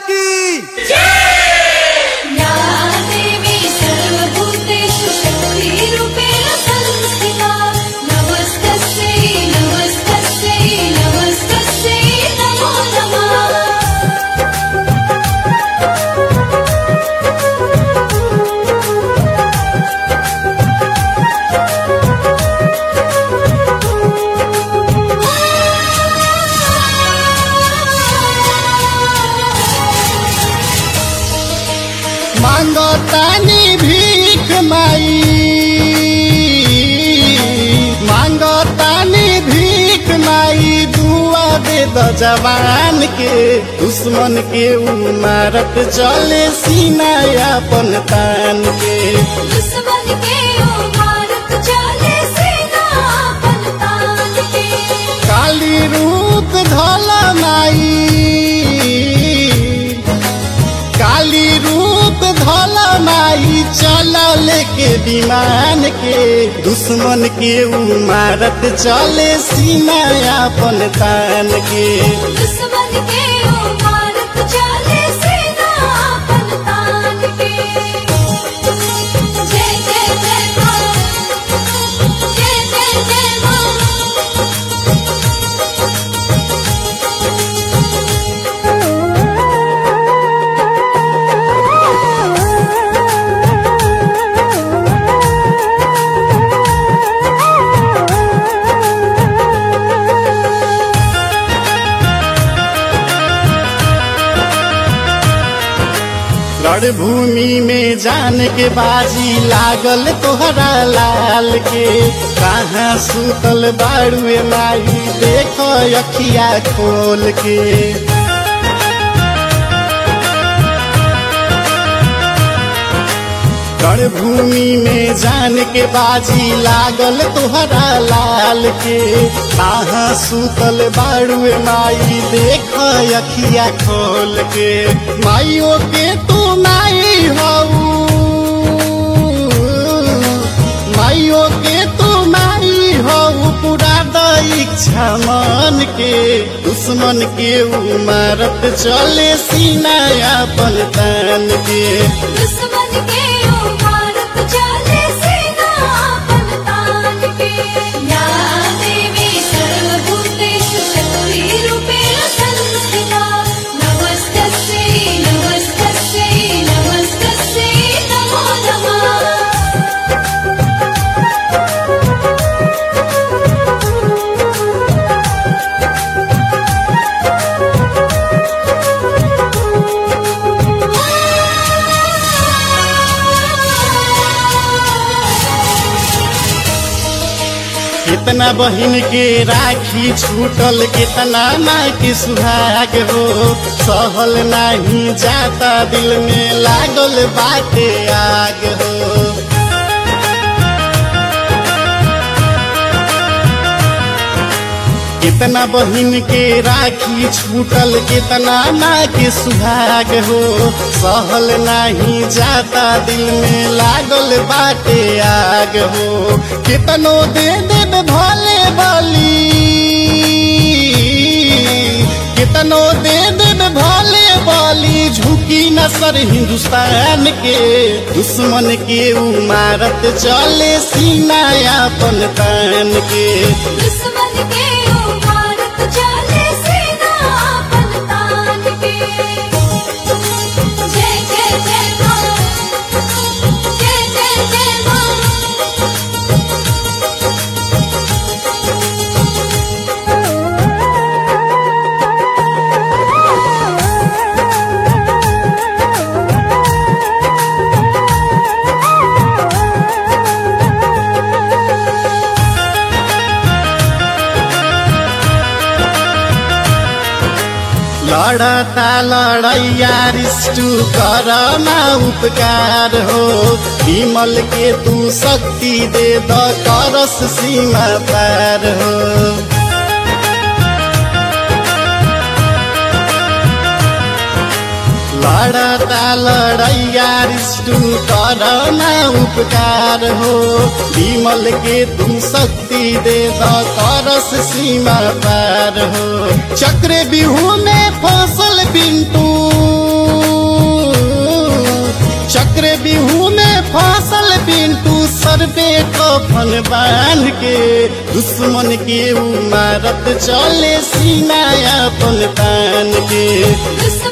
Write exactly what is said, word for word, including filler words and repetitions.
की या देवी सर्वभूतेषु शक्तिरूपेण संस्थिता नमस्तस्यै नमस्तस्यै नमस्तस्यै नमो नमः। मांगो तानी भीख माई मांगो तानी भीख माई दुआ दे द जवान के दुश्मन के उमारत चले सीना अपन तान के दुश्मन के ओ भारत चले सेना अपन तान के। काली रूप धल माई काली रूप धल माई चल लेके विमान के दुश्मन के उमारत चले सीना अपन तान के दुश्मन के ओ भारत चले सेना अपन तान के। जय जय जय मां जय जय जय रणभूमि में जान के बाजी लागल तोहरा लाल के कहाँ सुतल बाड़ुए माई देखो अखिया खोल के रणभूमि में जान के बाजी लागल तोहरा लाल के कहाँ सुतल बाड़ुए माई देख अखिया खोल के माइयों के तू माई हऊ माइयों के तू माई हऊ पूरा द इच्छा मन के दुश्मन के उमारत चले सीना अपन तान के दुश्मन के ओ भारत चले सेना अपन तान के। या देवी सर्वभूतेषु शक्तिरूपेण संस्थिता नमस्तस्यै नमस्तस्यै नमस्तस्यै नमो नमः। कितना बहिन के राखी छूटल कितना माँ के सुहाग हो सहल नहीं जाता दिल में लागल बाटे आग हो कितना बहिन के राखी छूटल कितना माँ के सुहाग हो सहल नहीं जाता दिल में लागल बाटे आग हो कितनो दे देव भले बली कितनो दे देव भले बली झुकी न सर हिंदुस्तान के दुश्मन के उमारत चले सीना अपन तान के दुश्मन के ओ भारत चले सेना अपन तान के। जय जय जय मां जय जय जय मां लड़ता लड़ैया रिष्टु कर उपकार हो विमल के तू शक्ति दे द करस सीमा पार हो लड़ता लड़ैया रिष्टु कर उपकार हो विमल के तू शक्ति दे द करस सीमा पार हो चक्र बिहू में फसल पिंटू सिर पे कफन बांध के दुश्मन के उ मारत चले सीना अपन तान के।